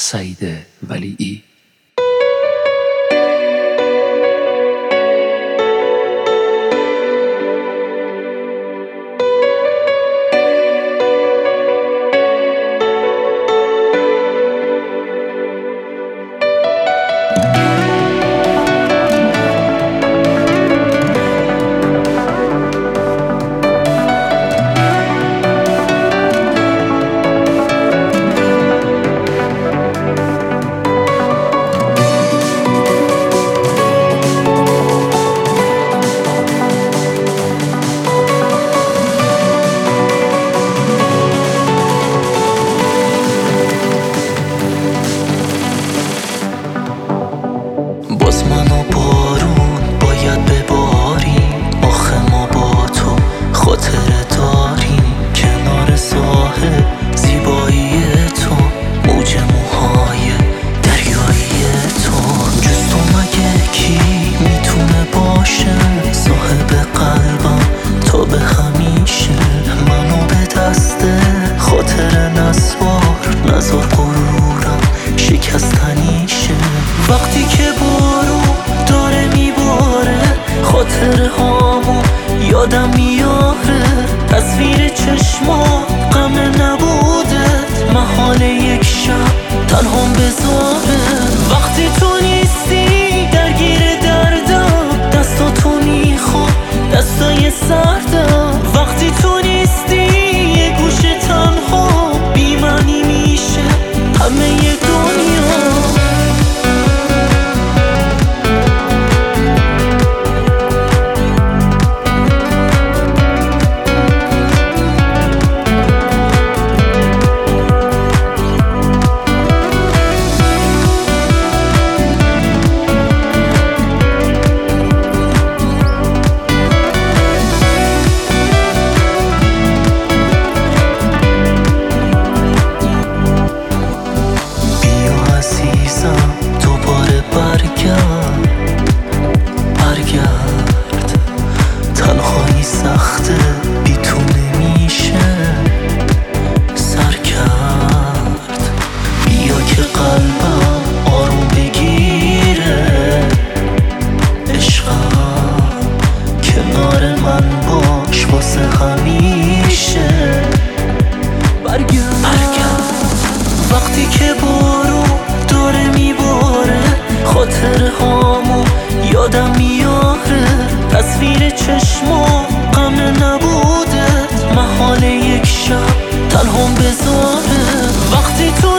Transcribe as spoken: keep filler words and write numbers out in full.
سعید ولیعی. باز من و بارون باید بباریم، آخه ما با تو خاطره داریم. کنار ساحل زیبایی تو، موج موهای دریایی تو. جز تو مگه کی میتونه باشه صاحب قلبم تا به همیشه؟ منو به دست خاطر نسوار، نزار غرورم شکستنیشه. وقتی که بارون داره میباره خاطره هامو یادم میاره. تصویر چشما غم نبودت محال یک شب تنهام بذاره. وقتی تو نیستی درگیر دردم، دستاتو میخوام دستای سردم. وقتی تو نیستی یه گوشه تنها بی‌معنی میشه همه ی دنیا. سخته بی تو نمیشه سر کرد. بیا که قلبم آروم بگیره، عشقم کنار من باش واسه همیشه. برگرد برگرد وقتی که بارون داره میباره خاطره هامو یادم میاره. تصویر چشما غم نبودت محال یک شب تنهام بذاره. وقتی تو